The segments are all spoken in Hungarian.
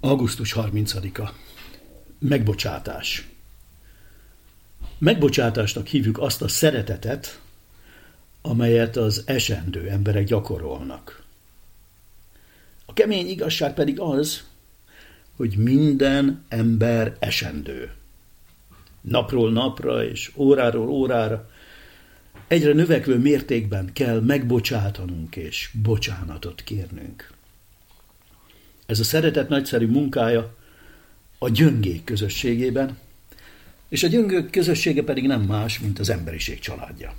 Augusztus 30-a. Megbocsátás. Megbocsátásnak hívjuk azt a szeretetet, amelyet az esendő emberek gyakorolnak. A kemény igazság pedig az, hogy minden ember esendő. Napról napra és óráról órára egyre növekvő mértékben kell megbocsátanunk és bocsánatot kérnünk. Ez a szeretet nagyszerű munkája a gyöngék közösségében, és a gyöngék közössége pedig nem más, mint az emberiség családja.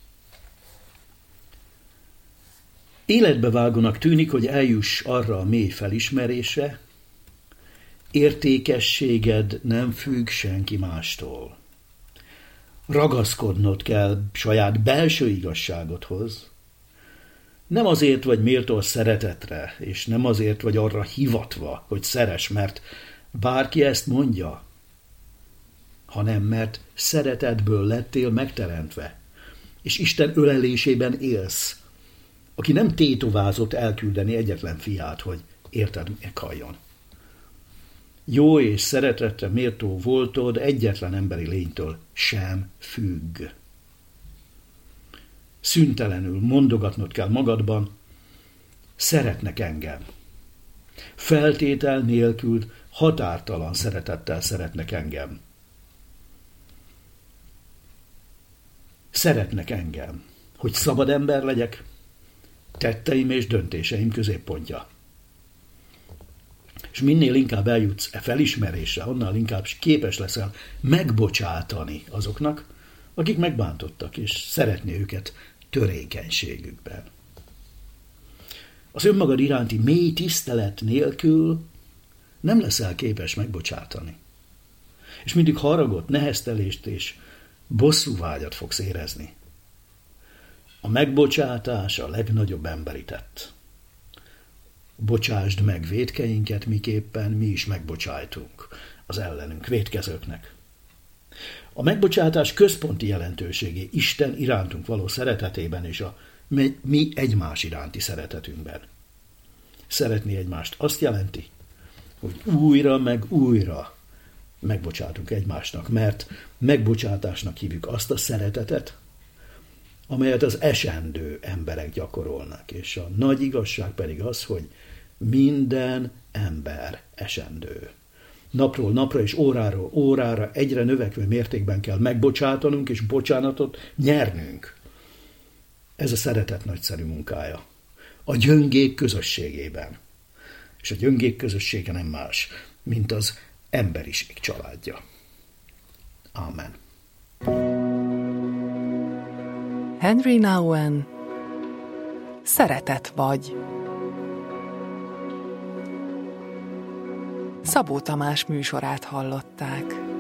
Életbevágónak tűnik, hogy eljuss arra a mély felismerésre, értékességed nem függ senki mástól. Ragaszkodnod kell saját belső igazságodhoz. Nem azért vagy méltó a szeretetre, és nem azért vagy arra hivatva, hogy szeress, mert bárki ezt mondja, hanem mert szeretetből lettél megteremtve, és Isten ölelésében élsz, aki nem tétovázott elküldeni egyetlen fiát, hogy érted meghalljon. Jó és szeretetre méltó voltod egyetlen emberi lénytől sem függ. Szüntelenül mondogatnod kell magadban, szeretnek engem. Feltétel nélkül határtalan szeretettel szeretnek engem. Szeretnek engem, hogy szabad ember legyek, tetteim és döntéseim középpontja. És minél inkább eljutsz e felismerésre, annál inkább képes leszel megbocsátani azoknak, akik megbántottak, és szeretni őket törékenységükben. Az önmagad iránti mély tisztelet nélkül nem leszel képes megbocsátani. És mindig haragot, neheztelést és bosszúvágyat fogsz érezni. A megbocsátás a legnagyobb emberi tett. Bocsásd meg vétkeinket, miképpen mi is megbocsájtunk az ellenünk vétkezőknek. A megbocsátás központi jelentőségé Isten irántunk való szeretetében és a mi egymás iránti szeretetünkben. Szeretni egymást azt jelenti, hogy újra meg újra megbocsátunk egymásnak, mert megbocsátásnak hívjuk azt a szeretetet, amelyet az esendő emberek gyakorolnak, és a nagy igazság pedig az, hogy minden ember esendő. Napról napra és óráról órára egyre növekvő mértékben kell megbocsátanunk és bocsánatot nyernünk. Ez a szeretet nagyszerű munkája. A gyöngék közösségében. És a gyöngék közössége nem más, mint az emberiség családja. Ámen. Henry Nouwen, Szeretet vagy. Szabó Tamás műsorát hallották.